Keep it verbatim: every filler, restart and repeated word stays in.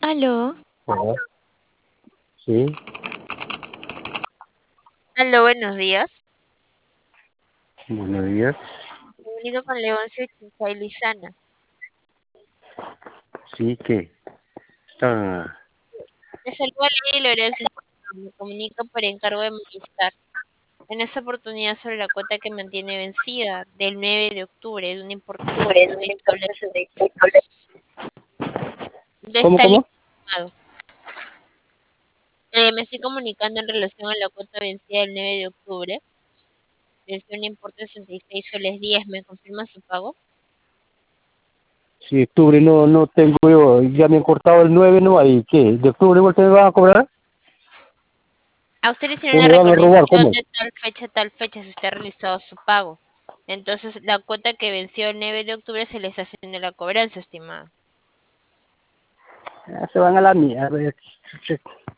Aló, Hola, sí, Aló, buenos días. buenos días. Bienvenido con Leoncio Chinchay Lizana. Sí, que está. Le saluda Ley Lorenzo. Me comunico por encargo de Movistar. En esta oportunidad sobre la cuota que mantiene vencida del nueve de octubre de un importe de sesenta y seis soles. De ¿Cómo, esta línea, cómo? eh, me estoy comunicando en relación a la cuota vencida del nueve de octubre. Desde un importe de sesenta y seis soles diez. ¿Me confirma su pago? Si octubre no, no tengo yo, ya me han cortado el nueve, no hay. ¿Qué? ¿De octubre igual te me van a cobrar? A usted le hicieron ¿O una me van a robar? recomendación ¿Cómo? de tal fecha a tal fecha si usted ha realizado su pago. Entonces, la cuota que venció el nueve de octubre se le está haciendo la cobranza, estimada. Ya se van a la mierda.